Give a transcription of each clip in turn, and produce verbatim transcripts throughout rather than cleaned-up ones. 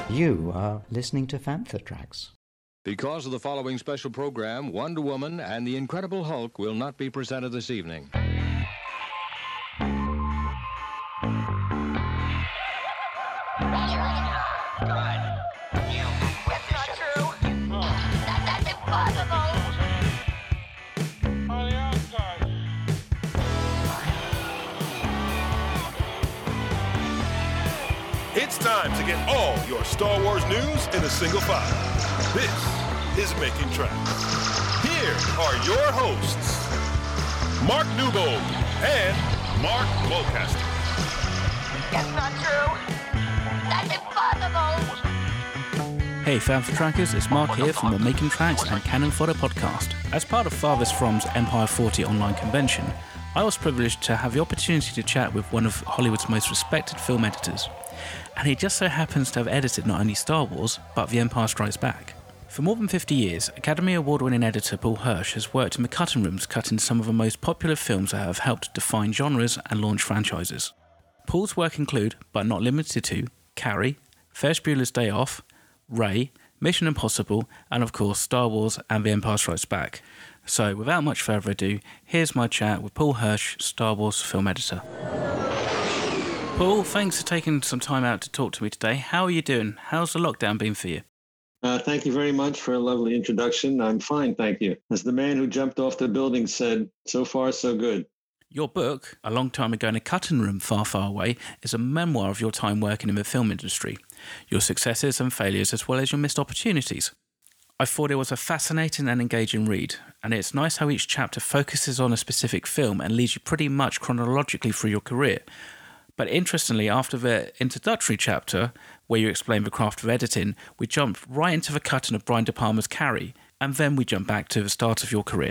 You are listening to Fantha Tracks. Because of the following special program, Wonder Woman and the Incredible Hulk will not be presented this evening. It's time to get all your Star Wars news in a single file. This is Making Tracks. Here are your hosts, Mark Newbold and Mark Mulcaster. That's not true. That's impossible. Hey Fantha Trackers, it's Mark here from the Making Tracks and Cannon Fodder podcast. As part of Farthest From's Empire forty online convention, I was privileged to have the opportunity to chat with one of Hollywood's most respected film editors. And he just so happens to have edited not only Star Wars, but The Empire Strikes Back. For more than fifty years, Academy Award-winning editor Paul Hirsch has worked in the cutting rooms cutting some of the most popular films that have helped define genres and launch franchises. Paul's work include, but not limited to, Carrie, Ferris Bueller's Day Off, Ray, Mission Impossible, and of course Star Wars and The Empire Strikes Back. So without much further ado, here's my chat with Paul Hirsch, Star Wars film editor. Paul, thanks for taking some time out to talk to me today. How are you doing? How's the lockdown been for you? Uh, thank you very much for a lovely introduction. I'm fine, thank you. As the man who jumped off the building said, so far so good. Your book, A Long Time Ago in a Cutting Room Far, Far Away, is a memoir of your time working in the film industry, your successes and failures as well as your missed opportunities. I thought it was a fascinating and engaging read, and it's nice how each chapter focuses on a specific film and leads you pretty much chronologically through your career. But interestingly, after the introductory chapter, where you explain the craft of editing, we jumped right into the cutting of Brian De Palma's Carrie, and then we jump back to the start of your career.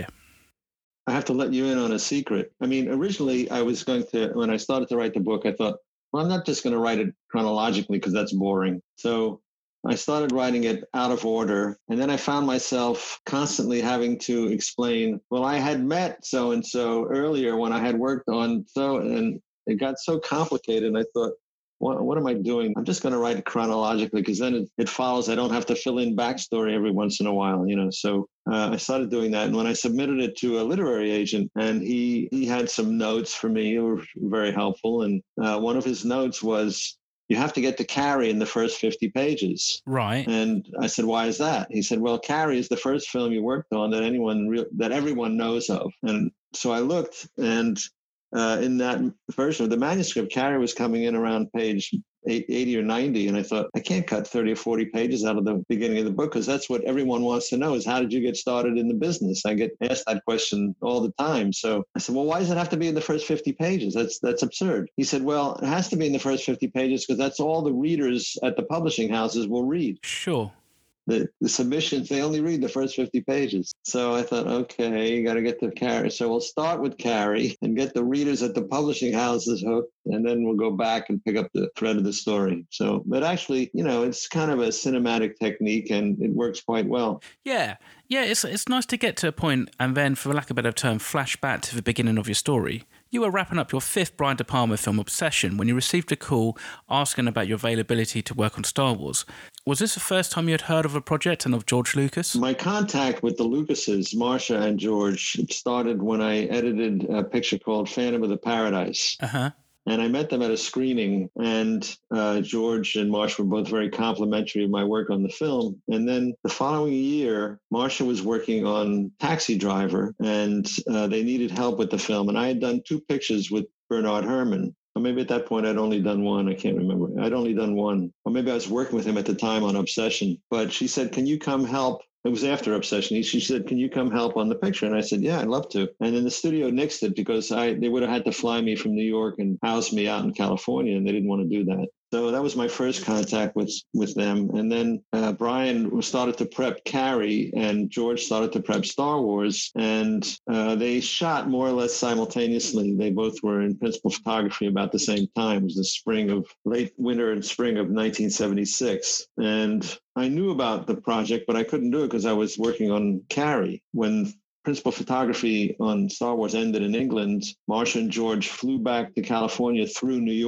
I have to let you in on a secret. I mean, originally I was going to, when I started to write the book, I thought, well, I'm not just going to write it chronologically because that's boring. So I started writing it out of order, and then I found myself constantly having to explain, well, I had met so-and-so earlier when I had worked on so, and it got so complicated, and I thought, what, what am I doing? I'm just going to write it chronologically because then it, it follows. I don't have to fill in backstory every once in a while, you know. So uh, I started doing that. And when I submitted it to a literary agent, and he, he had some notes for me, that were very helpful. And uh, one of his notes was, you have to get to Carrie in the first fifty pages. Right. And I said, why is that? He said, well, Carrie is the first film you worked on that anyone re- that everyone knows of. And so I looked, and Uh, in that version of the manuscript, Carrie was coming in around page eighty or ninety. And I thought, I can't cut thirty or forty pages out of the beginning of the book because that's what everyone wants to know is how did you get started in the business? I get asked that question all the time. So I said, well, why does it have to be in the first fifty pages? That's that's absurd. He said, well, it has to be in the first fifty pages because that's all the readers at the publishing houses will read. Sure. The, the submissions, they only read the first fifty pages. So I thought, okay, you got to get to Carrie. So we'll start with Carrie and get the readers at the publishing houses hooked, and then we'll go back and pick up the thread of the story. So, but actually, you know, it's kind of a cinematic technique, and it works quite well. Yeah, yeah, it's it's nice to get to a point and then, for lack of a better term, flash back to the beginning of your story. You were wrapping up your fifth Brian De Palma film, Obsession, when you received a call asking about your availability to work on Star Wars. Was this the first time you had heard of a project and of George Lucas? My contact with the Lucases, Marcia and George, started when I edited a picture called Phantom of the Paradise. Uh-huh. And I met them at a screening, and uh, George and Marcia were both very complimentary of my work on the film. And then the following year, Marcia was working on Taxi Driver, and uh, they needed help with the film. And I had done two pictures with Bernard Herrmann. Or maybe at that point I'd only done one. I can't remember. I'd only done one. Or maybe I was working with him at the time on Obsession. But she said, can you come help? It was after Obsession. She said, can you come help on the picture? And I said, yeah, I'd love to. And then the studio nixed it because I they would have had to fly me from New York and house me out in California, and they didn't want to do that. So that was my first contact with, with them. And then uh, Brian started to prep Carrie, and George started to prep Star Wars. And uh, they shot more or less simultaneously. They both were in principal photography about the same time. It was the spring of, late winter and spring of nineteen seventy-six. And I knew about the project, but I couldn't do it because I was working on Carrie. When principal photography on Star Wars ended in England, Marcia and George flew back to California through New York.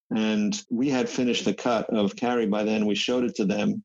And we had finished the cut of Carrie by then. We showed it to them,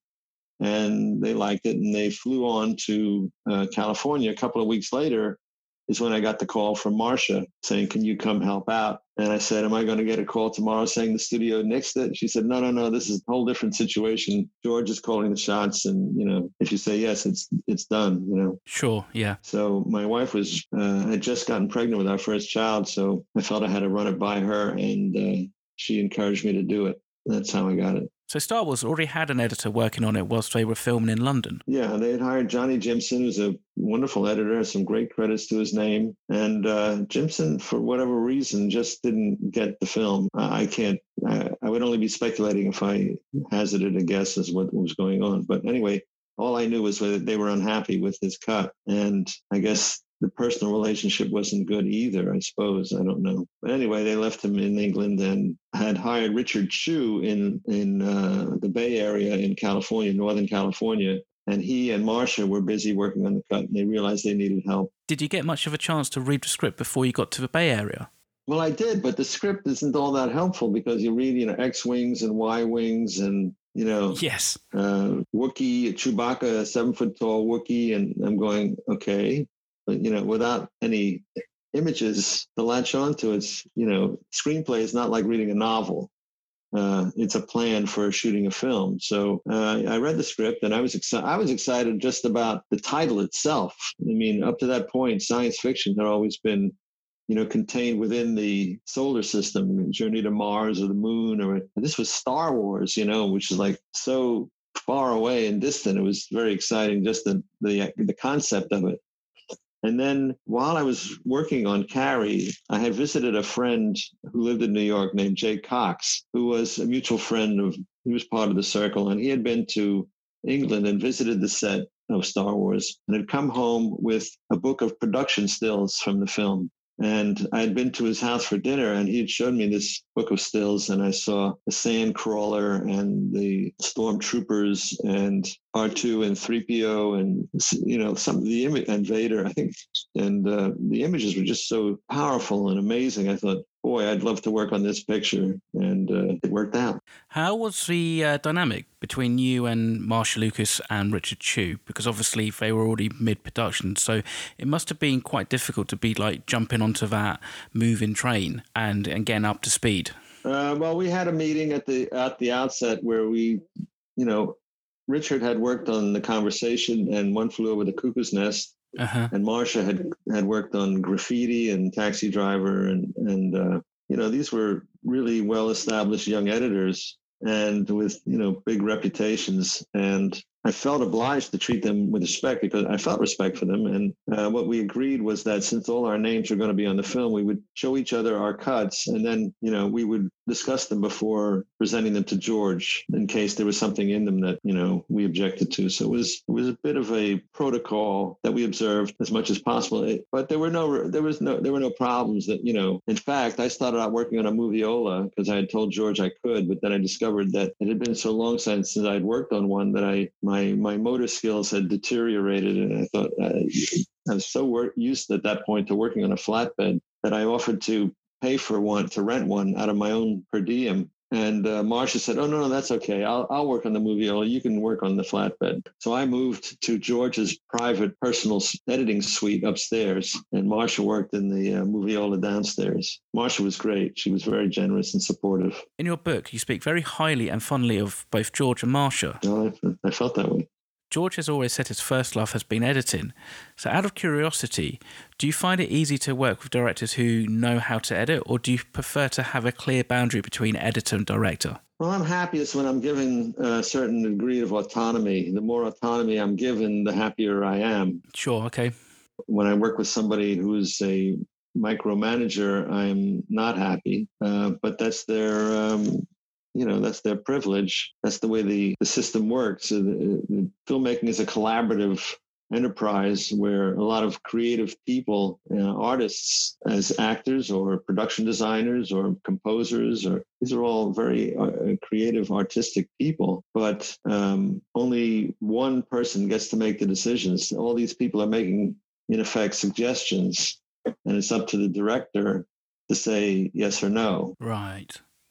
and they liked it, and they flew on to uh, California. A couple of weeks later is when I got the call from Marcia saying, can you come help out? And I said, am I going to get a call tomorrow saying the studio nixed it? She said, no, no, no, this is a whole different situation. George is calling the shots. And, you know, if you say yes, it's it's done, you know. Sure, yeah. So my wife was, uh, had just gotten pregnant with our first child. So I felt I had to run it by her, and uh, she encouraged me to do it. That's how I got it. So Star Wars already had an editor working on it whilst they were filming in London. Yeah, they had hired Johnny Jimson, who's a wonderful editor, some great credits to his name. And uh, Jimson, for whatever reason, just didn't get the film. I can't, I, I would only be speculating if I hazarded a guess as what was going on. But anyway, all I knew was that they were unhappy with his cut. And I guess the personal relationship wasn't good either, I suppose. I don't know. But anyway, they left him in England and had hired Richard Chu in, in uh, the Bay Area in California, Northern California. And he and Marcia were busy working on the cut, and they realized they needed help. Did you get much of a chance to read the script before you got to the Bay Area? Well, I did, but the script isn't all that helpful because you read, you know, X-wings and Y-wings and, you know, yes, uh, Wookiee, Chewbacca, a seven-foot-tall Wookiee, and I'm going, okay. But, you know, without any images to latch onto, it's, you know, screenplay is not like reading a novel. Uh, it's a plan for shooting a film. So uh, I read the script, and I was excited. I was excited just about the title itself. I mean, up to that point, science fiction had always been, you know, contained within the solar system, Journey to Mars or the Moon, or this was Star Wars, you know, which is like so far away and distant. It was very exciting, just the the the concept of it. And then while I was working on Carrie, I had visited a friend who lived in New York named Jay Cox, who was a mutual friend of, he was part of the circle, and he had been to England and visited the set of Star Wars and had come home with a book of production stills from the film. And I had been to his house for dinner, and he had shown me this book of stills, and I saw the sand crawler and the stormtroopers and R two and three P O and, you know, some of the image and Vader, I think. And uh, the images were just so powerful and amazing. I thought, boy, I'd love to work on this picture. And uh, it worked out. How was the uh, dynamic between you and Marcia Lucas and Richard Chew? Because obviously they were already mid-production, so it must have been quite difficult to be like jumping onto that moving train and, and getting up to speed. Uh, well, we had a meeting at the at the outset where we, you know, Richard had worked on The Conversation and One Flew Over the Cuckoo's Nest. Uh-huh. And Marcia had, had worked on Graffiti and Taxi Driver. And, and uh, you know, these were really well-established young editors and with, you know, big reputations. And I felt obliged to treat them with respect because I felt respect for them. And uh, what we agreed was that since all our names were going to be on the film, we would show each other our cuts. And then, you know, we would discuss them before presenting them to George in case there was something in them that, you know, we objected to. So it was it was a bit of a protocol that we observed as much as possible. It, but there were no there was no there were no problems that, you know, in fact, I started out working on a moviola because I had told George I could, but then I discovered that it had been so long since since I'd worked on one that I my my motor skills had deteriorated, and I thought uh, I was so wor- used at that point to working on a flatbed that I offered to pay for one, to rent one out of my own per diem. And uh, Marcia said, oh, no, no, that's okay. I'll I'll work on the moviola. You can work on the flatbed. So I moved to George's private personal editing suite upstairs, and Marcia worked in the uh, moviola downstairs. Marcia was great. She was very generous and supportive. In your book, you speak very highly and fondly of both George and Marcia. Oh, I, I felt that way. George has always said his first love has been editing. So out of curiosity, do you find it easy to work with directors who know how to edit, or do you prefer to have a clear boundary between editor and director? Well, I'm happiest when I'm given a certain degree of autonomy. The more autonomy I'm given, the happier I am. Sure, okay. When I work with somebody who's a micromanager, I'm not happy, uh, but that's their... Um, You know, that's their privilege. That's the way the, the system works. The, the filmmaking is a collaborative enterprise where a lot of creative people, uh, artists as actors or production designers or composers, or these are all very uh, creative, artistic people. But um, only one person gets to make the decisions. All these people are making, in effect, suggestions, and it's up to the director to say yes or no. Right.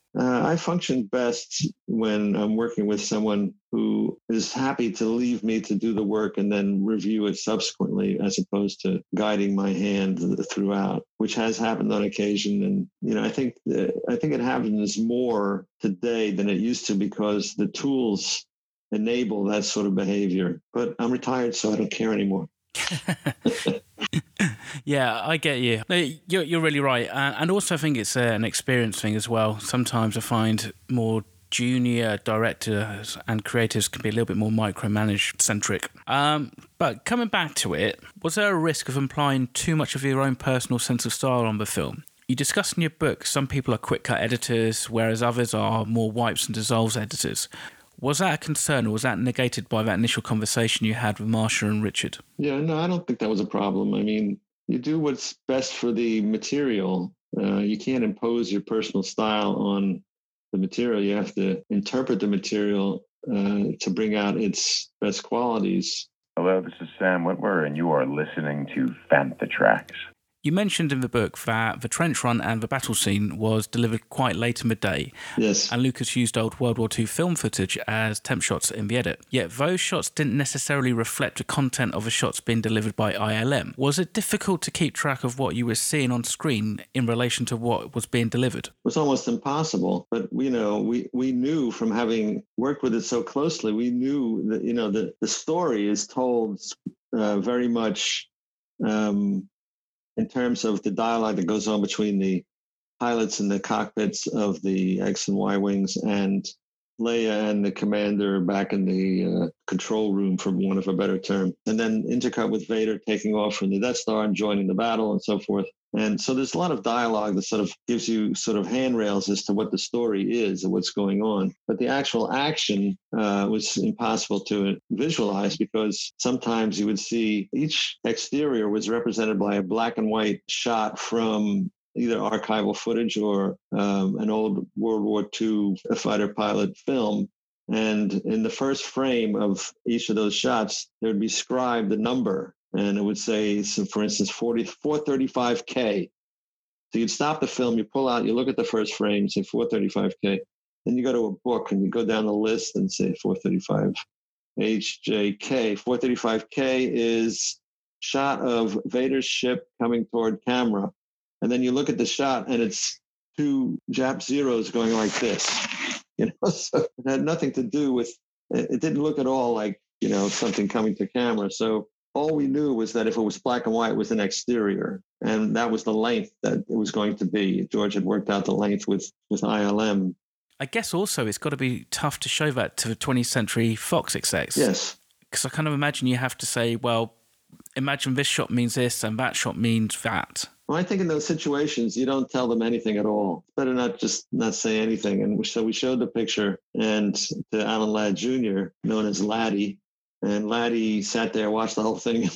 Uh, I function best when I'm working with someone who is happy to leave me to do the work and then review it subsequently, as opposed to guiding my hand throughout, which has happened on occasion. And, you know, I think, uh, I think it happens more today than it used to because the tools enable that sort of behavior. But I'm retired, so I don't care anymore. Yeah, I get you. No, You're, you're really right. Uh, and also I think it's uh, an experience thing as well. Sometimes I find more junior directors and creators can be a little bit more micromanage centric. Um, but coming back to it, was there a risk of implying too much of your own personal sense of style on the film? You discuss in your book some people are quick cut editors, whereas others are more wipes and dissolves editors. Was that a concern, or was that negated by that initial conversation you had with Marcia and Richard? Yeah, no, I don't think that was a problem. I mean, you do what's best for the material. Uh, you can't impose your personal style on the material. You have to interpret the material uh, to bring out its best qualities. Hello, this is Sam Whitwer, and you are listening to Fantha Tracks. You mentioned in the book that the trench run and the battle scene was delivered quite late in the day. Yes. And Lucas used old World War Two film footage as temp shots in the edit. Yet those shots didn't necessarily reflect the content of the shots being delivered by I L M. Was it difficult to keep track of what you were seeing on screen in relation to what was being delivered? It was almost impossible. But, you know, we, we knew from having worked with it so closely, we knew that, you know, the, the story is told uh, very much... Um, in terms of the dialogue that goes on between the pilots in the cockpits of the X and Y wings and Leia and the commander back in the uh, control room, for want of a better term, and then intercut with Vader taking off from the Death Star and joining the battle and so forth. And so there's a lot of dialogue that sort of gives you sort of handrails as to what the story is and what's going on. But the actual action uh, was impossible to visualize because sometimes you would see each exterior was represented by a black and white shot from either archival footage or um, an old World War Two fighter pilot film. And in the first frame of each of those shots, there would be scribed the number. And it would say, so for instance, forty, four thirty-five K. So you'd stop the film, you pull out, you look at the first frame, say four thirty-five K. Then you go to a book and you go down the list and say four thirty-five H J K. four thirty-five K is shot of Vader's ship coming toward camera. And then you look at the shot and it's two Jap Zeros going like this. You know, so it had nothing to do with, it didn't look at all like, you know, something coming to camera. So all we knew was that if it was black and white, it was an exterior. And that was the length that it was going to be. George had worked out the length with, with I L M. I guess also it's got to be tough to show that to the twentieth century Fox execs. Yes. Because I kind of imagine you have to say, well, imagine this shot means this and that shot means that. Well, I think in those situations, you don't tell them anything at all. It's better not just not say anything. And so we showed the picture and to Alan Ladd Junior, known as Laddie. And Laddie sat there, watched the whole thing.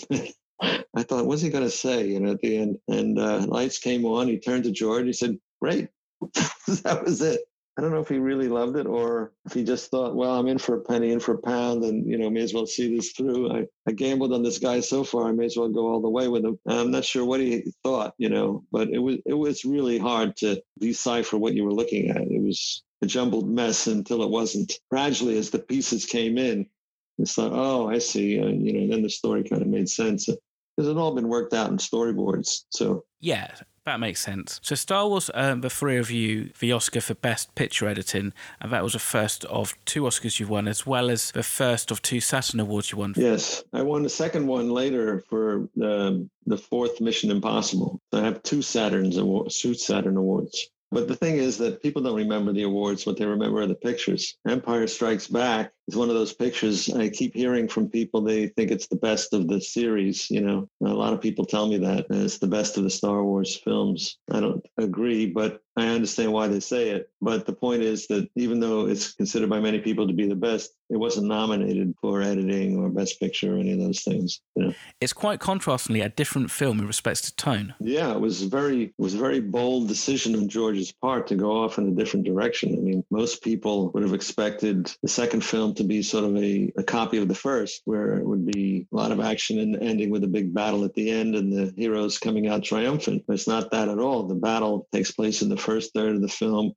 I thought, what's he going to say? You know, at the end. And uh, lights came on. He turned to George. He said, great. That was it. I don't know if he really loved it or if he just thought, well, I'm in for a penny, in for a pound, and, you know, may as well see this through. I, I gambled on this guy so far. I may as well go all the way with him. I'm not sure what he thought, you know, but it was it was really hard to decipher what you were looking at. It was a jumbled mess until it wasn't. Gradually, as the pieces came in, it's like, oh, I see. Uh, you know, then the story kind of made sense. Because it had all been worked out in storyboards. So yeah, that makes sense. So Star Wars earned the three of you the Oscar for Best Picture Editing, and that was the first of two Oscars you've won, as well as the first of two Saturn Awards you won. Yes, I won the second one later for the the fourth Mission Impossible. So I have two Saturn's awards, two Saturn Awards. But the thing is that people don't remember the awards. What they remember are the pictures. Empire Strikes Back is one of those pictures. I keep hearing from people they think it's the best of the series. You know, a lot of people tell me that it's the best of the Star Wars films. I don't agree, but I understand why they say it. But the point is that even though it's considered by many people to be the best, it wasn't nominated for editing or Best Picture or any of those things. You know? It's quite contrastingly a different film in respects to tone. Yeah, it was very it was a very bold decision on George's part to go off in a different direction. I mean, most people would have expected the second film to be sort of a, a copy of the first, where it would be a lot of action and ending with a big battle at the end and the heroes coming out triumphant. But it's not that at all. The battle takes place in the first third of the film.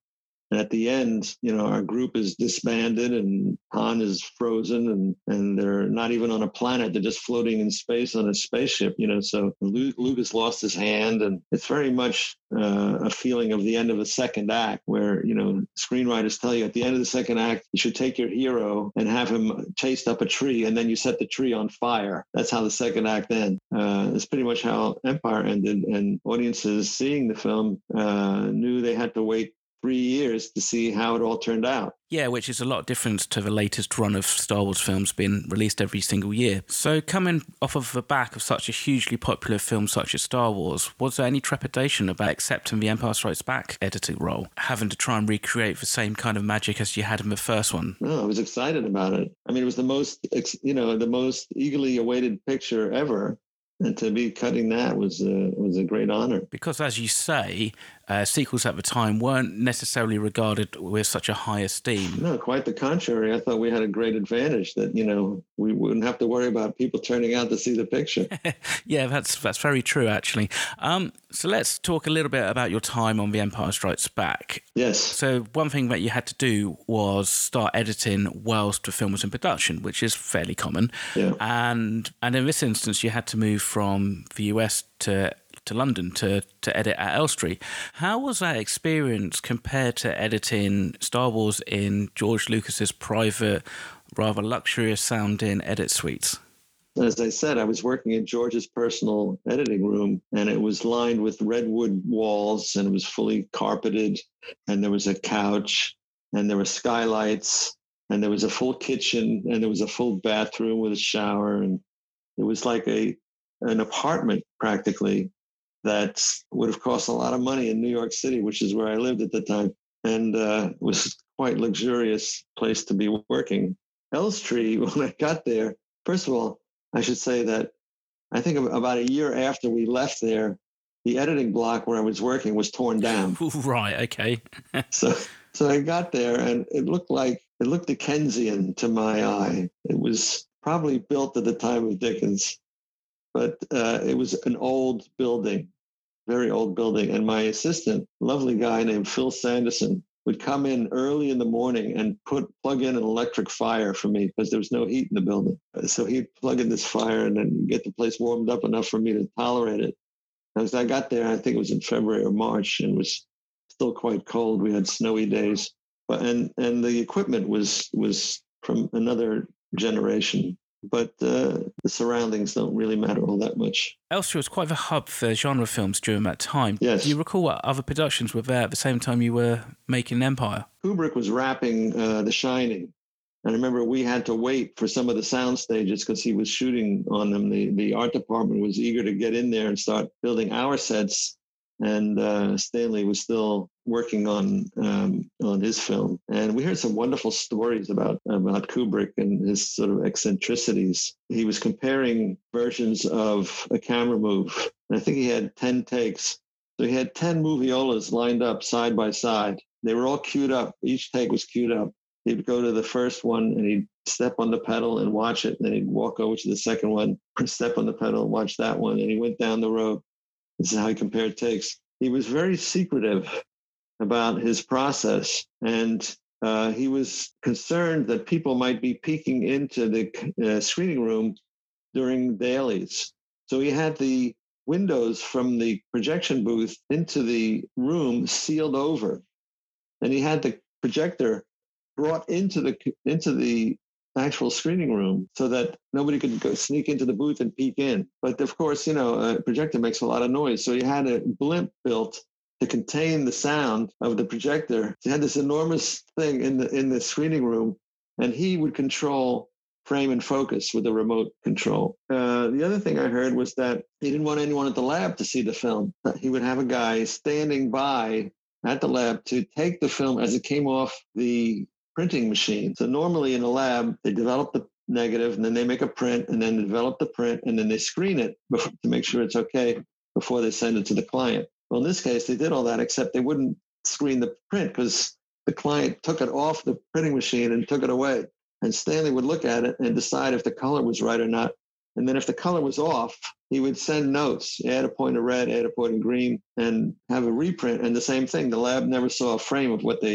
And at the end, you know, our group is disbanded and Han is frozen and, and they're not even on a planet. They're just floating in space on a spaceship, you know. So Luke, Luke has lost his hand. And it's very much uh, a feeling of the end of a second act where, you know, screenwriters tell you at the end of the second act, you should take your hero and have him chased up a tree and then you set the tree on fire. That's how the second act ends. Uh, that's pretty much how Empire ended. And audiences seeing the film uh, knew they had to wait three years to see how it all turned out. Yeah, which is a lot different to the latest run of Star Wars films being released every single year. So coming off of the back of such a hugely popular film such as Star Wars, was there any trepidation about accepting the Empire Strikes Back editing role, having to try and recreate the same kind of magic as you had in the first one? No, I was excited about it. I mean, it was the most, you know, the most eagerly awaited picture ever. And to be cutting that was a, was a great honor. Because, as you say, uh, sequels at the time weren't necessarily regarded with such a high esteem. No, quite the contrary. I thought we had a great advantage that, you know, we wouldn't have to worry about people turning out to see the picture. Yeah, that's that's very true, actually. Um, so let's talk a little bit about your time on The Empire Strikes Back. Yes. So one thing that you had to do was start editing whilst the film was in production, which is fairly common. Yeah. And and in this instance, you had to move from the U S to to London to, to edit at Elstree. How was that experience compared to editing Star Wars in George Lucas's private, rather luxurious sounding edit suites? As I said, I was working in George's personal editing room, and it was lined with redwood walls, and it was fully carpeted, and there was a couch, and there were skylights, and there was a full kitchen, and there was a full bathroom with a shower, and it was like a an apartment practically that would have cost a lot of money in New York City, which is where I lived at the time, and uh, was quite luxurious place to be working. Elstree, when I got there, first of all, I should say that I think about a year after we left there, the editing block where I was working was torn down. Right, okay. so so I got there and it looked like, it looked Dickensian to my eye. It was probably built at the time of Dickens, but uh, it was an old building, very old building. And my assistant, lovely guy named Phil Sanderson, would come in early in the morning and put plug in an electric fire for me because there was no heat in the building. So he'd plug in this fire and then get the place warmed up enough for me to tolerate it. As I got there, I think it was in February or March, and it was still quite cold. We had snowy days, but and and the equipment was was from another generation. But uh, the surroundings don't really matter all that much. Elstree was quite the hub for genre films during that time. Yes. Do you recall what other productions were there at the same time you were making Empire? Kubrick was wrapping uh, The Shining. And I remember we had to wait for some of the sound stages because he was shooting on them. The, the art department was eager to get in there and start building our sets. And uh, Stanley was still working on um, on his film, and we heard some wonderful stories about about Kubrick and his sort of eccentricities. He was comparing versions of A Camera Move, and I think he had ten takes. So he had ten moviolas lined up side by side. They were all queued up. Each take was queued up. He'd go to the first one and he'd step on the pedal and watch it, and then he'd walk over to the second one, step on the pedal and watch that one, and he went down the road. This is how he compared takes. He was very secretive about his process, and uh, he was concerned that people might be peeking into the uh, screening room during dailies. So he had the windows from the projection booth into the room sealed over, and he had the projector brought into the into the actual screening room so that nobody could go sneak into the booth and peek in. But of course, you know, a projector makes a lot of noise. So you had a blimp built to contain the sound of the projector. You had this enormous thing in the in the screening room, and he would control frame and focus with a remote control. Uh, the other thing I heard was that he didn't want anyone at the lab to see the film. He would have a guy standing by at the lab to take the film as it came off the printing machine. So normally in a lab, they develop the negative and then they make a print and then develop the print and then they screen it before, to make sure it's okay before they send it to the client. Well, in this case, they did all that, except they wouldn't screen the print because the client took it off the printing machine and took it away. And Stanley would look at it and decide if the color was right or not. And then if the color was off, he would send notes, add a point of red, add a point of green, and have a reprint. And the same thing, the lab never saw a frame of what they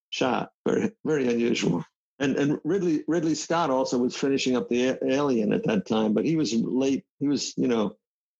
shot. Very, very unusual. And and Ridley Ridley Scott also was finishing up the a- Alien at that time, but he was late. He was, you know,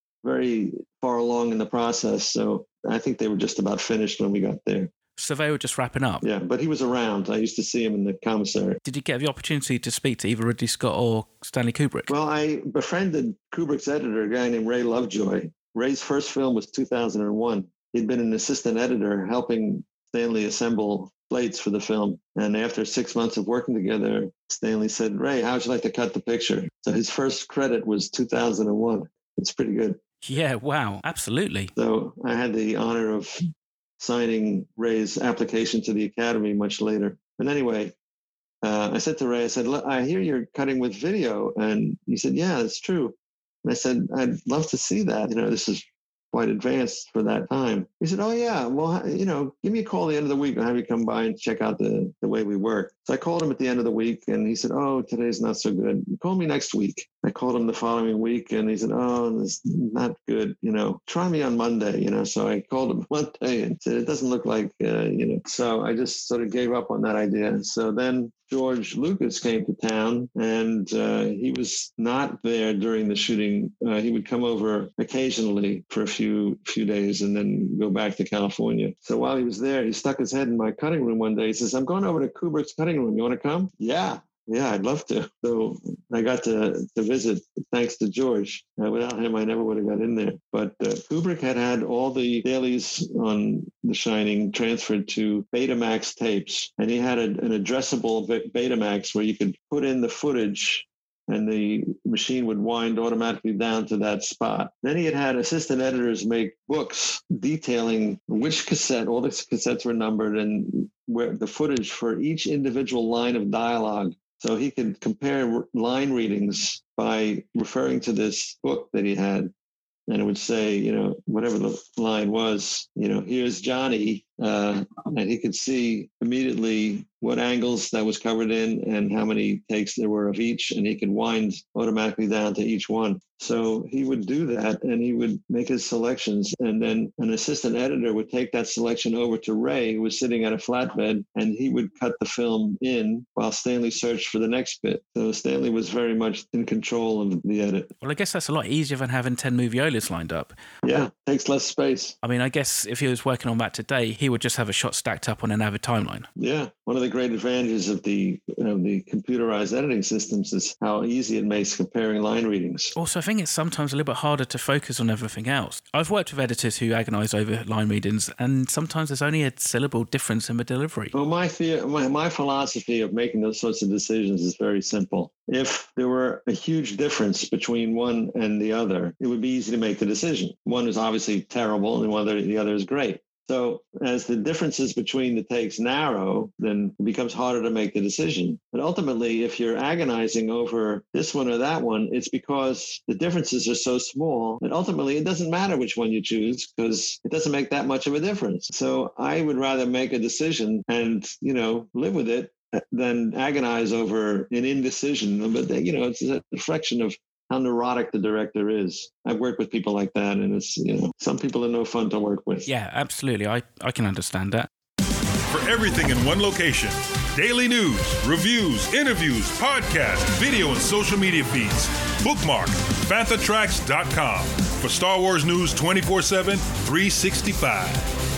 very far along in the process. So I think they were just about finished when we got there. So they were just wrapping up? Yeah, but he was around. I used to see him in the commissary. Did you get the opportunity to speak to either Ridley Scott or Stanley Kubrick? Well, I befriended Kubrick's editor, a guy named Ray Lovejoy. Ray's first film was two thousand one. He'd been an assistant editor helping Stanley assemble plates for the film. And after six months of working together, Stanley said, Ray, how would you like to cut the picture? So his first credit was two thousand one. It's pretty good. Yeah, wow, absolutely. So I had the honor of signing Ray's application to the Academy much later. But anyway, uh, I said to Ray, I said, I hear you're cutting with video. And he said, yeah, it's true. And I said, I'd love to see that. You know, this is quite advanced for that time. He said, oh, yeah, well, you know, give me a call at the end of the week. I'll have you come by and check out the, the way we work. So I called him at the end of the week, and he said, oh, today's not so good. Call me next week. I called him the following week, and he said, oh, this is not good. You know, try me on Monday, you know. So I called him Monday and said, it doesn't look like, uh, you know. So I just sort of gave up on that idea. So then George Lucas came to town, and uh, he was not there during the shooting. Uh, he would come over occasionally for a few few days and then go back to California. So while he was there, he stuck his head in my cutting room one day. He says, I'm going over to Kubrick's cutting room. You want to come? Yeah. Yeah, I'd love to. So I got to, to visit thanks to George. Uh, without him, I never would have got in there. But uh, Kubrick had had all the dailies on The Shining transferred to Betamax tapes. And he had a, an addressable Betamax where you could put in the footage and the machine would wind automatically down to that spot. Then he had had assistant editors make books detailing which cassette, all the cassettes were numbered, and where the footage for each individual line of dialogue. So he could compare line readings by referring to this book that he had. And it would say, you know, whatever the line was, you know, here's Johnny. Uh, and he could see immediately what angles that was covered in and how many takes there were of each. And he could wind automatically down to each one. So he would do that, and he would make his selections. And then an assistant editor would take that selection over to Ray, who was sitting at a flatbed, and he would cut the film in while Stanley searched for the next bit. So Stanley was very much in control of the edit. Well, I guess that's a lot easier than having ten moviolas lined up. Yeah, takes less space. I mean, I guess if he was working on that today, he would just have a shot stacked up on an Avid timeline. Yeah, one of the great advantages of the of the computerized editing systems is how easy it makes comparing line readings. Also, I think it's sometimes a little bit harder to focus on everything else. I've worked with editors who agonize over line readings, and sometimes there's only a syllable difference in the delivery. Well, my, the- my my philosophy of making those sorts of decisions is very simple. If there were a huge difference between one and the other, it would be easy to make the decision. One is obviously terrible, and one other, the other is great. So as the differences between the takes narrow, then it becomes harder to make the decision. But ultimately, if you're agonizing over this one or that one, it's because the differences are so small that ultimately it doesn't matter which one you choose, because it doesn't make that much of a difference. So I would rather make a decision and, you know, live with it than agonize over an indecision. But, you know, it's a reflection of how neurotic the director is. I've worked with people like that, and it's, you know, some people are no fun to work with. Yeah, absolutely. I, I can understand that. For everything in one location, daily news, reviews, interviews, podcasts, video, and social media feeds, bookmark Fantha Tracks dot com for Star Wars news twenty-four seven, three sixty-five.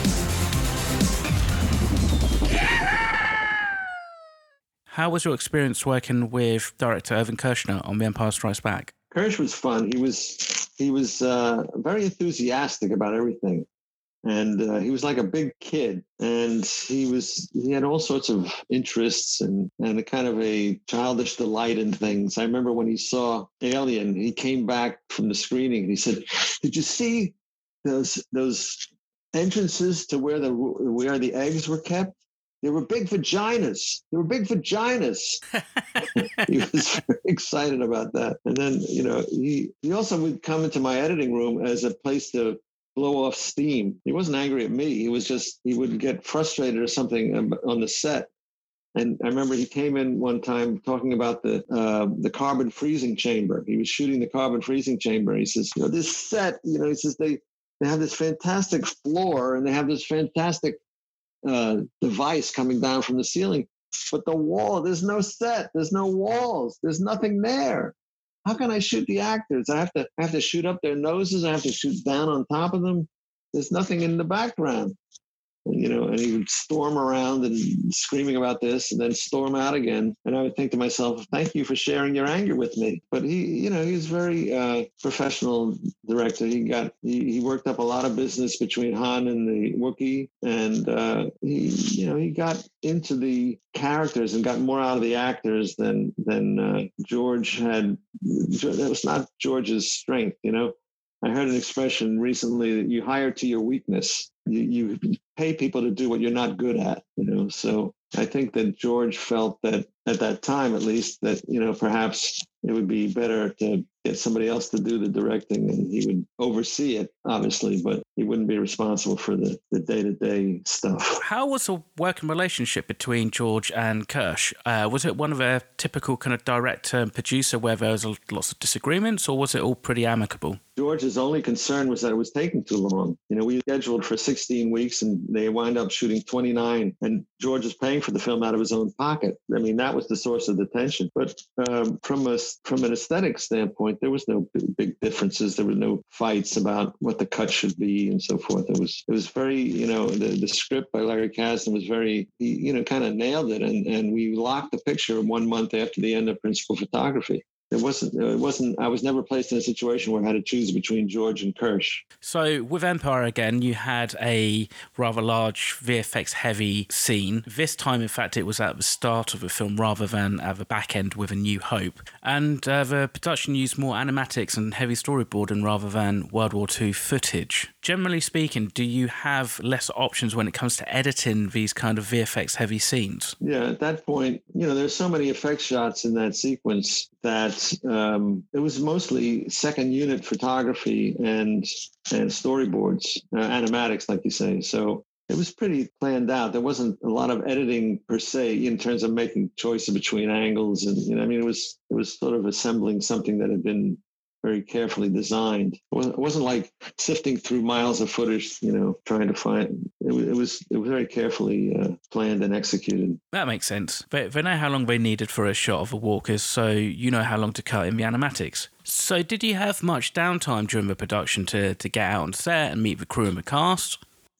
How was your experience working with director Irvin Kershner on The Empire Strikes Back? Kersh was fun. He was he was uh, very enthusiastic about everything, and uh, he was like a big kid. And he was he had all sorts of interests and and a kind of a childish delight in things. I remember when he saw Alien, he came back from the screening and he said, "Did you see those those entrances to where the where the eggs were kept? They were big vaginas. They were big vaginas." He was very excited about that. And then, you know, he, he also would come into my editing room as a place to blow off steam. He wasn't angry at me. He was just, he would get frustrated or something on the set. And I remember he came in one time talking about the uh, the carbon freezing chamber. He was shooting the carbon freezing chamber. He says, you know, this set, you know, he says, they, they have this fantastic floor and they have this fantastic uh, device coming down from the ceiling. But the wall, there's no set, there's no walls, there's nothing there. How can I shoot the actors? I have to I have to shoot up their noses. I have to shoot down on top of them. There's nothing in the background. And, you know, and he would storm around and screaming about this and then storm out again. And I would think to myself, thank you for sharing your anger with me. But he, you know, he's very uh, professional director. He got, he, he worked up a lot of business between Han and the Wookiee. And uh, he, you know, he got into the characters and got more out of the actors than, than uh, George had. That was not George's strength, you know. I heard an expression recently that you hire to your weakness. You, you pay people to do what you're not good at, you know. So I think that George felt that at that time, at least, that, you know, perhaps it would be better to get somebody else to do the directing, and he would oversee it, obviously, but he wouldn't be responsible for the, the day-to-day stuff. How was the working relationship between George and Kirsch? Uh, was it one of a typical kind of director and producer where there was lots of disagreements, or was it all pretty amicable? George's only concern was that it was taking too long. You know, we scheduled for sixteen weeks and they wound up shooting twenty-nine, and George was paying for the film out of his own pocket. I mean, that was the source of the tension. But um, from a, from an aesthetic standpoint, there was no big, big differences. There were no fights about what the cut should be and so forth. It was it was very, you know, the, the script by Larry Kasdan was very, he, you know, kind of nailed it. And, and we locked the picture one month after the end of principal photography. It wasn't, it wasn't, I was never placed in a situation where I had to choose between George and Kirsch. So with Empire again, you had a rather large V F X heavy scene. This time, in fact, it was at the start of the film rather than at the back end with A New Hope. And uh, the production used more animatics and heavy storyboarding rather than World War Two footage. Generally speaking, do you have less options when it comes to editing these kind of V F X heavy scenes? Yeah, at that point, you know, there's so many effect shots in that sequence that um, it was mostly second unit photography and and storyboards, uh, animatics, like you say. So it was pretty planned out. There wasn't a lot of editing per se in terms of making choices between angles, and you know, I mean, it was it was sort of assembling something that had been very carefully designed. It wasn't, it wasn't like sifting through miles of footage, you know, trying to find. It was it was, it was very carefully uh, planned and executed. That makes sense. They, they know how long they needed for a shot of the walkers, so you know how long to cut in the animatics. So did you have much downtime during the production to, to get out on set and meet the crew and the cast?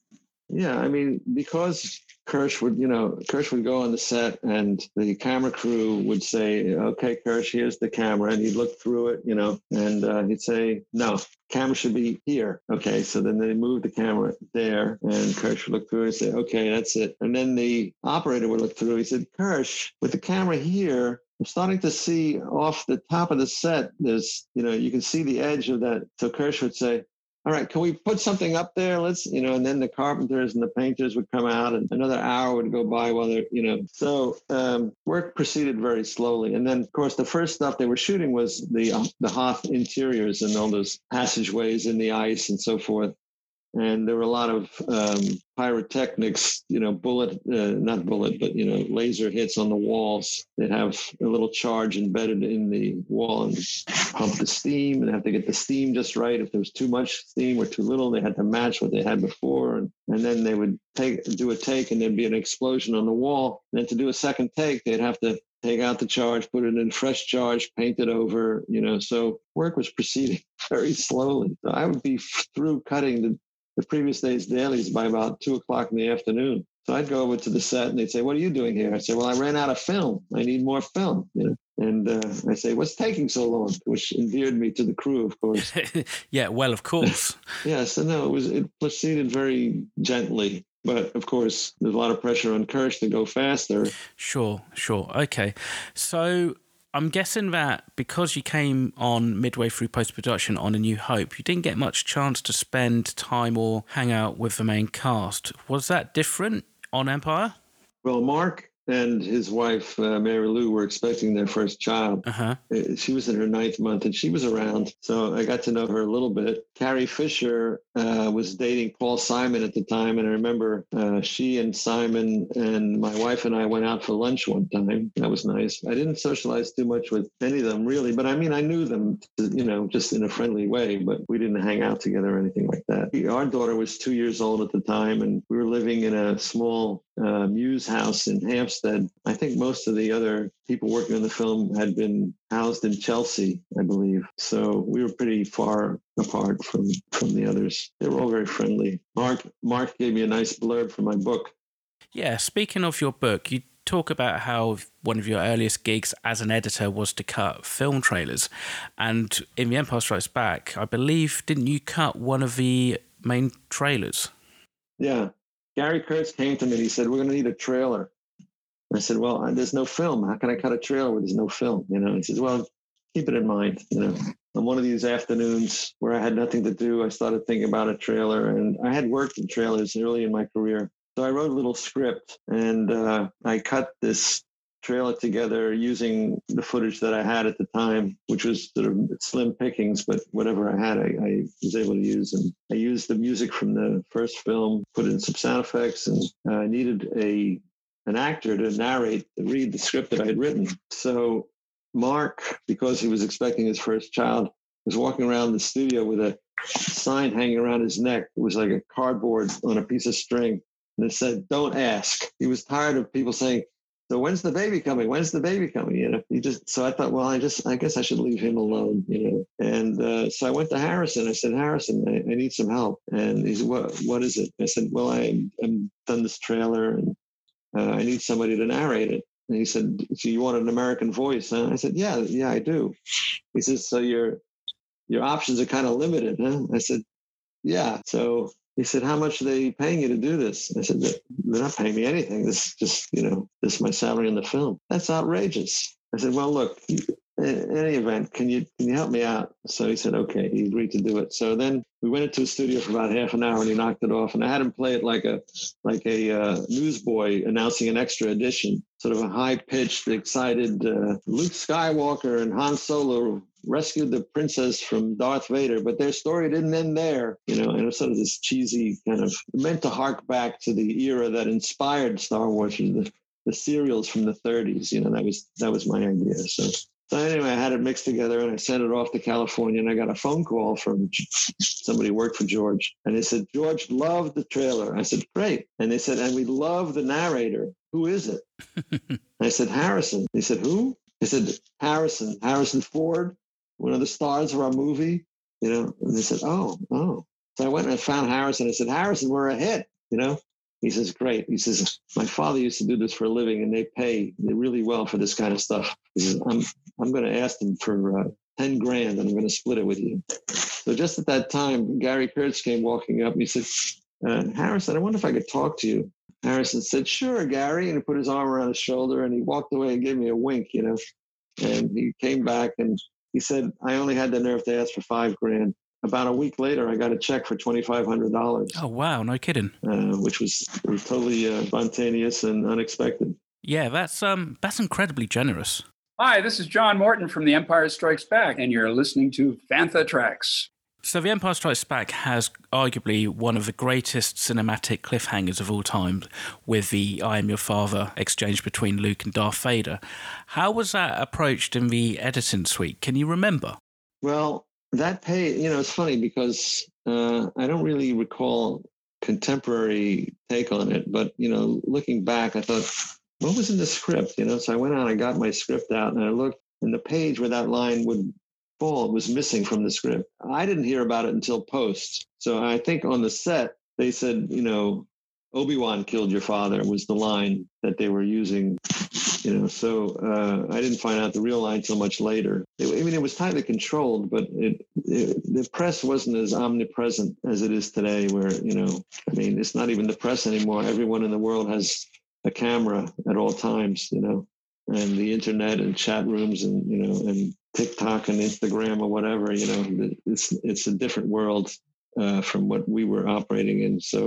Yeah, I mean, because Kirsch would, you know, Kirsch would go on the set and the camera crew would say, okay, Kirsch, here's the camera. And he'd look through it, you know, and uh, he'd say, no, camera should be here. Okay, so then they move the camera there and Kirsch would look through it and say, okay, that's it. And then the operator would look through. He said, Kirsch, with the camera here, I'm starting to see off the top of the set, there's, you know, you can see the edge of that. So Kirsch would say, all right, can we put something up there? Let's, you know, and then the carpenters and the painters would come out and another hour would go by while they're, you know, so um, work proceeded very slowly. And then, of course, the first stuff they were shooting was the, uh, the Hoth interiors and all those passageways in the ice and so forth. And there were a lot of um, pyrotechnics, you know, bullet, uh, not bullet, but, you know, laser hits on the walls. They'd have a little charge embedded in the wall and pump the steam and have to get the steam just right. If there was too much steam or too little, they had to match what they had before. And, and then they would take do a take and there'd be an explosion on the wall. And then to do a second take, they'd have to take out the charge, put it in fresh charge, paint it over, you know, so work was proceeding very slowly. So I would be through cutting the the previous day's dailies by about two o'clock in the afternoon. So I'd go over to the set and they'd say, what are you doing here? I say, well, I ran out of film. I need more film. You know? And uh, I say, what's taking so long? Which endeared me to the crew, of course. Yeah, well, of course. Yes, and no, it was it proceeded very gently. But, of course, there's a lot of pressure on Kirsch to go faster. Sure, sure. Okay. So I'm guessing that because you came on midway through post-production on A New Hope, you didn't get much chance to spend time or hang out with the main cast. Was that different on Empire? Well, Mark and his wife, uh, Mary Lou, were expecting their first child. Uh-huh. She was in her ninth month, and she was around. So I got to know her a little bit. Carrie Fisher uh, was dating Paul Simon at the time, and I remember uh, she and Simon and my wife and I went out for lunch one time. That was nice. I didn't socialize too much with any of them, really, but I mean, I knew them, you know, just in a friendly way, but we didn't hang out together or anything like that. Our daughter was two years old at the time, and we were living in a small uh, Muse house in Hampstead. I think most of the other people working on the film had been housed in Chelsea, I believe. So we were pretty far apart from, from the others. They were all very friendly. Mark, Mark gave me a nice blurb for my book. Yeah, speaking of your book, you talk about how one of your earliest gigs as an editor was to cut film trailers. And in The Empire Strikes Back, I believe, didn't you cut one of the main trailers? Yeah. Gary Kurtz came to me and he said, we're going to need a trailer. I said, well, there's no film. How can I cut a trailer where there's no film? You know, he says, well, keep it in mind. You know, on one of these afternoons where I had nothing to do, I started thinking about a trailer, and I had worked in trailers early in my career. So I wrote a little script, and uh, I cut this trailer together using the footage that I had at the time, which was sort of slim pickings, but whatever I had, I, I was able to use. And I used the music from the first film, put in some sound effects, and I uh, needed a an actor to narrate, to read the script that I had written. So Mark, because he was expecting his first child, was walking around the studio with a sign hanging around his neck. It was like a cardboard on a piece of string. And it said, don't ask. He was tired of people saying, so when's the baby coming? When's the baby coming? You know, he just, so I thought, well, I just, I guess I should leave him alone, you know? And uh, so I went to Harrison. I said, Harrison, I, I need some help. And he said, what, what is it? I said, well, I, I'm done this trailer and uh, I need somebody to narrate it. And he said, so you want an American voice? Huh? I said, yeah, yeah, I do. He says, so your, your options are kind of limited, huh? I said, yeah. So he said, how much are they paying you to do this? I said, they're not paying me anything. This is just, you know, this is my salary in the film. That's outrageous. I said, well, look, in any event, can you can you help me out? So he said, okay. He agreed to do it. So then we went into a studio for about half an hour, and he knocked it off. And I had him play it like a like a uh, newsboy announcing an extra edition, sort of a high-pitched, excited uh, Luke Skywalker and Han Solo rescued the princess from Darth Vader, but their story didn't end there, you know, and it was sort of this cheesy kind of, meant to hark back to the era that inspired Star Wars, the, the serials from the thirties, you know, that was, that was my idea. So, so anyway, I had it mixed together and I sent it off to California, and I got a phone call from somebody who worked for George, and they said, George loved the trailer. I said, great. And they said, and we love the narrator. Who is it? I said, Harrison. They said, who? I said, Harrison, Harrison Ford, one of the stars of our movie, you know. And they said, oh, oh. So I went and I found Harrison. I said, Harrison, we're a hit, you know. He says, great. He says, my father used to do this for a living, and they pay really well for this kind of stuff. He says, I'm, I'm going to ask them for uh, ten grand, and I'm going to split it with you. So just at that time, Gary Kurtz came walking up, and he said, uh, Harrison, I wonder if I could talk to you. Harrison said, sure, Gary. And he put his arm around his shoulder, and he walked away and gave me a wink, you know. And he came back, and he said, I only had the nerve to ask for five grand. About a week later, I got a check for twenty-five hundred dollars. Oh, wow. No kidding. Uh, which was, was totally uh, spontaneous and unexpected. Yeah, that's um, that's incredibly generous. Hi, this is John Morton from The Empire Strikes Back, and you're listening to Fantha Tracks. So The Empire Strikes Back has arguably one of the greatest cinematic cliffhangers of all time, with the I am your father exchange between Luke and Darth Vader. How was that approached in the editing suite? Can you remember? Well, that pay, you know, it's funny because uh, I don't really recall contemporary take on it, but, you know, looking back, I thought, what was in the script? You know, so I went out and got my script out, and I looked, and the page where that line would fall was missing from the script. I didn't hear about it until post. So I think on the set, they said, you know, Obi-Wan killed your father was the line that they were using, you know, so uh, I didn't find out the real line till much later. It, I mean, it was tightly controlled, but it, it, the press wasn't as omnipresent as it is today, where, you know, I mean, it's not even the press anymore. Everyone in the world has a camera at all times, you know, and the internet and chat rooms and, you know, and TikTok and Instagram or whatever, you know, it's, it's a different world uh, from what we were operating in. So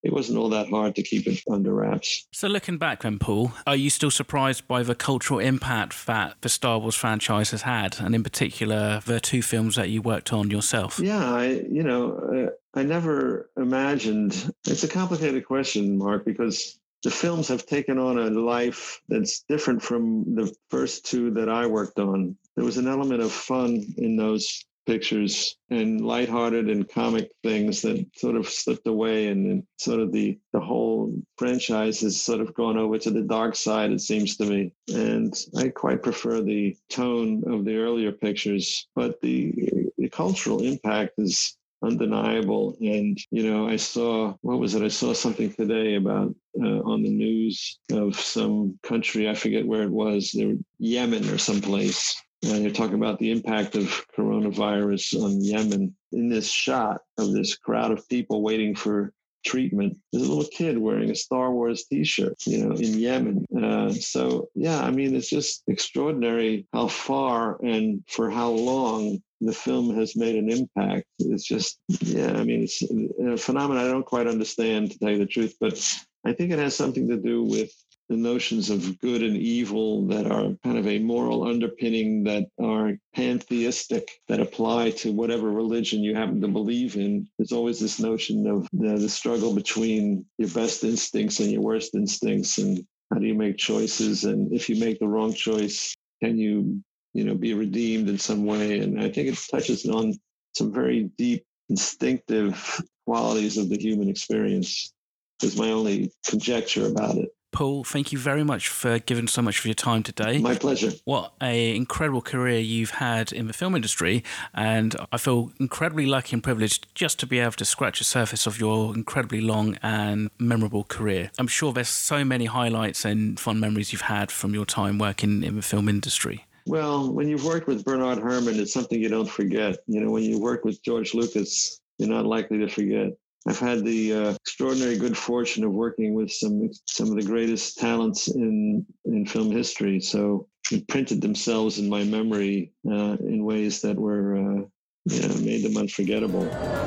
it wasn't all that hard to keep it under wraps. So looking back then, Paul, are you still surprised by the cultural impact that the Star Wars franchise has had, and in particular the two films that you worked on yourself? Yeah, I, you know, uh, I never imagined. It's a complicated question, Mark, because the films have taken on a life that's different from the first two that I worked on. There was an element of fun in those pictures and lighthearted and comic things that sort of slipped away, and then sort of the the whole franchise has sort of gone over to the dark side, it seems to me. And I quite prefer the tone of the earlier pictures, but the the cultural impact is undeniable. And, you know, I saw, what was it? I saw something today about uh, on the news of some country, I forget where it was, they were Yemen or someplace. And they're talking about the impact of coronavirus on Yemen. In this shot of this crowd of people waiting for treatment, there's a little kid wearing a Star Wars T-shirt, you know, in Yemen. Uh, so, yeah, I mean, it's just extraordinary how far and for how long the film has made an impact. It's just, yeah, I mean, it's a phenomenon I don't quite understand, to tell you the truth, but I think it has something to do with the notions of good and evil that are kind of a moral underpinning, that are pantheistic, that apply to whatever religion you happen to believe in. There's always this notion of the, the struggle between your best instincts and your worst instincts, and how do you make choices? And if you make the wrong choice, can you, you know, be redeemed in some way? And I think it touches on some very deep, instinctive qualities of the human experience, is my only conjecture about it. Paul, thank you very much for giving so much of your time today. My pleasure. What an incredible career you've had in the film industry, and I feel incredibly lucky and privileged just to be able to scratch the surface of your incredibly long and memorable career. I'm sure there's so many highlights and fond memories you've had from your time working in the film industry. Well, when you've worked with Bernard Herrmann, it's something you don't forget. You know, when you work with George Lucas, you're not likely to forget. I've had the uh, extraordinary good fortune of working with some some of the greatest talents in, in film history. So it printed themselves in my memory uh, in ways that were, uh, yeah, made them unforgettable.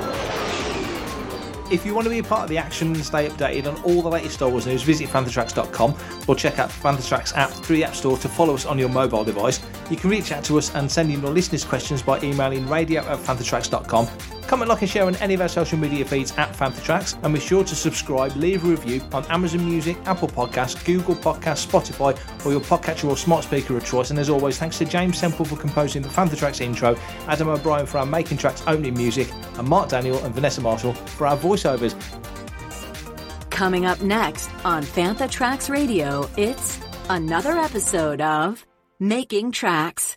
If you want to be a part of the action and stay updated on all the latest Star Wars news, visit Fantha Tracks dot com or check out the Fantha Tracks app through the App Store to follow us on your mobile device. You can reach out to us and send in your listeners' questions by emailing radio at Fantha Tracks dot com. Comment, like and share on any of our social media feeds at Fantha Tracks, and be sure to subscribe, leave a review on Amazon Music, Apple Podcasts, Google Podcasts, Spotify, or your podcatcher or smart speaker of choice. And as always, thanks to James Semple for composing the Fantha Tracks intro, Adam O'Brien for our Making Tracks opening music, and Mark Daniel and Vanessa Marshall for our voiceovers. Coming up next on Fantha Tracks Radio, it's another episode of Making Tracks.